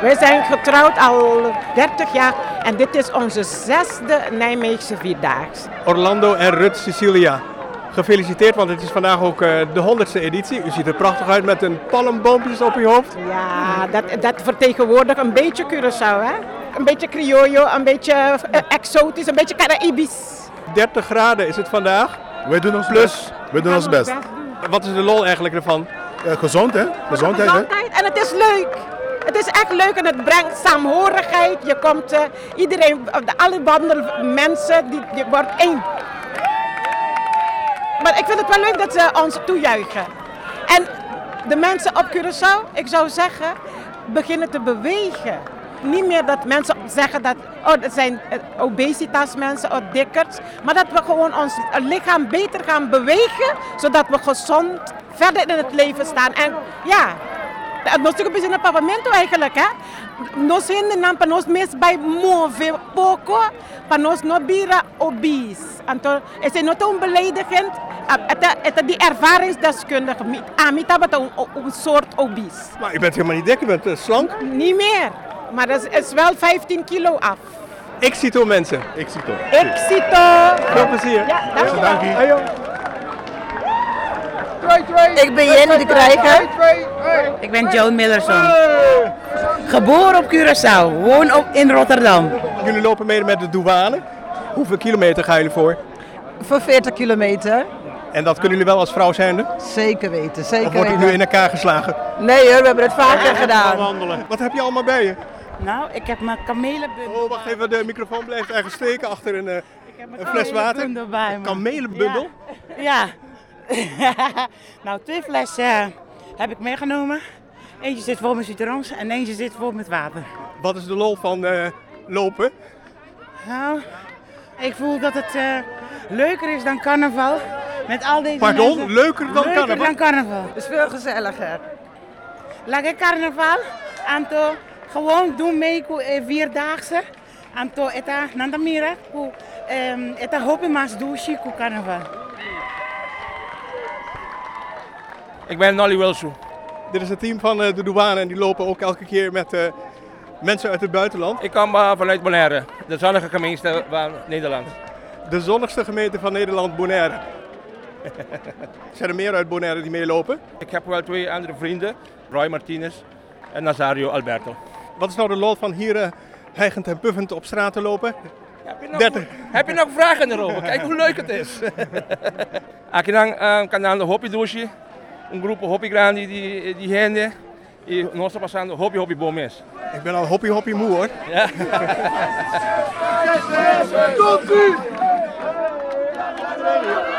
Wij zijn getrouwd al 30 jaar en dit is onze 6e Nijmeegse Vierdaagse. Orlando en Rut Cecilia, gefeliciteerd, want het is vandaag ook de 100ste editie. U ziet er prachtig uit met een palmboompjes op uw hoofd. Ja, dat vertegenwoordigt een beetje Curaçao, hè? Een beetje criollo, een beetje exotisch, een beetje Caraïbisch. 30 graden is het vandaag. Wij doen ons Plus. best. Wij doen ons best. Wat is de lol eigenlijk ervan? Gezond, hè? Gezondheid, hè? En het is leuk. Het is echt leuk en het brengt saamhorigheid. Je komt, iedereen, alle wandelmensen, die wordt één. Maar ik vind het wel leuk dat ze ons toejuichen. En de mensen op Curaçao, ik zou zeggen, beginnen te bewegen. Niet meer dat mensen zeggen dat het zijn obesitasmensen of dikkers. Maar dat we gewoon ons lichaam beter gaan bewegen, zodat we gezond verder in het leven staan. En ja, nós temos een pavimento eigenlijk, hè. Nós ainda para nós mesmos vai mover pouco, para nós não virar obese. Então, het is niet onbeledigend, het is die ervaringsdeskundige. Niet dat een soort obese. Maar u bent helemaal niet dik, u bent slank. Niet meer, maar dat is wel 15 kilo af. Exito mensen. Exito. Veel plezier. Ja, dank je wel. Ik ben Jenny de Krijger. Ik ben Joan Millerson. Geboren op Curaçao, woon in Rotterdam. Jullie lopen mee met de douane. Hoeveel kilometer gaan jullie voor? Voor 40 kilometer. En dat kunnen jullie wel als vrouw zijnde? Zeker weten, Of zeker wordt het nu weten. in elkaar geslagen? Nee hoor, we hebben het vaker gedaan. Wat heb je allemaal bij je? Nou, ik heb mijn kamelenbundel. Oh, wacht even, de microfoon blijft ergens steken achter een fles water. Bij me. Kamelenbundel? Ja. Nou, 2 flessen heb ik meegenomen. Eentje zit vol met citrons en eentje zit vol met water. Wat is de lol van lopen? Nou, ik voel dat het leuker is dan carnaval. Met al deze Pardon, mensen. leuker dan carnaval? Dan carnaval. Het is veel gezelliger. Lekker carnaval. Anto, gewoon doen mee vierdaagse. Anto, eta nandamira. Eta hopi mas douche ku carnaval. Ik ben Nolly Wilson. Dit is het team van de douane en die lopen ook elke keer met mensen uit het buitenland. Ik kom vanuit Bonaire, de zonnige gemeente van Nederland. De zonnigste gemeente van Nederland, Bonaire. Zijn er meer uit Bonaire die meelopen? Ik heb wel 2 andere vrienden, Roy Martinez en Nazario Alberto. Wat is nou de lol van hier hijgend en puffend op straat te lopen? Heb je nog vragen erover? Kijk hoe leuk het is. Aqui kan dan de hopi douche, een groep hopi grande die gente e nós estamos passando hopi bom mês. Ik ben al hoppie moe hoor. Ja. Tot u!